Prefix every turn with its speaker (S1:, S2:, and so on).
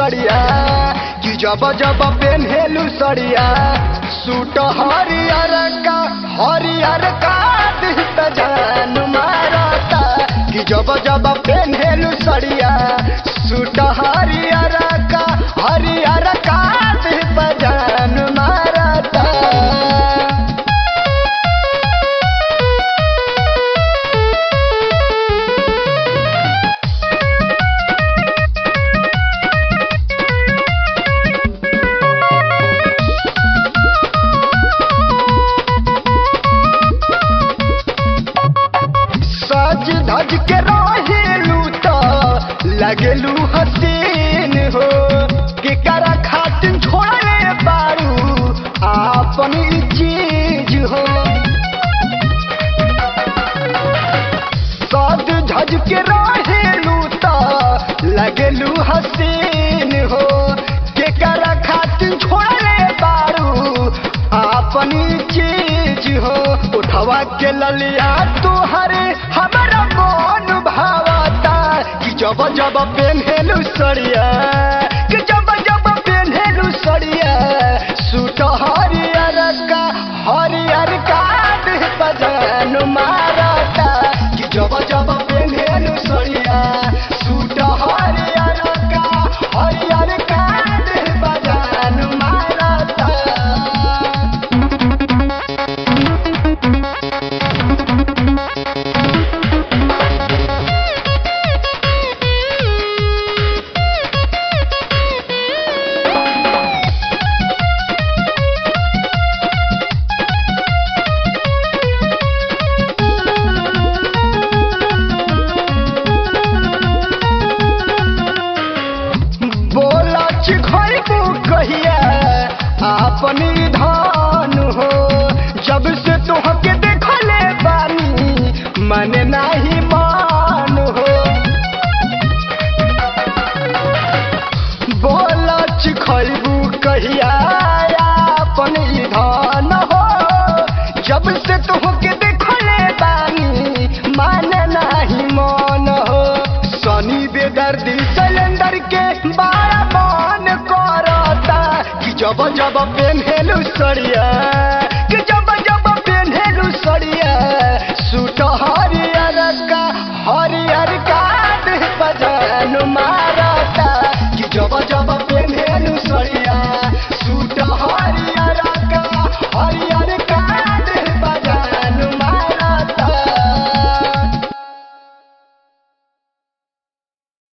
S1: सड़िया कि जब जब पेन्हेलू सड़िया सूट हरियर का दिल त जान मारता कि जब जब पेन्हेलू सड़िया सूट हरियर का दिल त जान मारता। सज धज के रहेलू तो लगलू हसीन हो कि करा खातिन छोड़े बारू आपन चीज हो। सज धज के रहेलू तो लगलू हसीन हो कि करा खातिन छोड़े बारू आपन चीज हो। उठवा के ललिया तुहरे हमारा मन भावता कि जब जब पेन्हेलू सड़िया कि जब जब पेन्हेलू सड़िया सूट हरियर का देह पजान मारता कि जब जब पेन्हेलू सड़िया सूट हरियर का देह पजान मारता। कहिया अपनी धान हो जब से तोहके देखले बानी मन नाही मान हो। बोलच खैबू कहिया अपनी धान हो जब से तोहके देखले बानी मन नाही मान हो। सनी बेदर्दी सिलेंडर के बारा मन करता कि जब जब पेन्हेलू सड़िया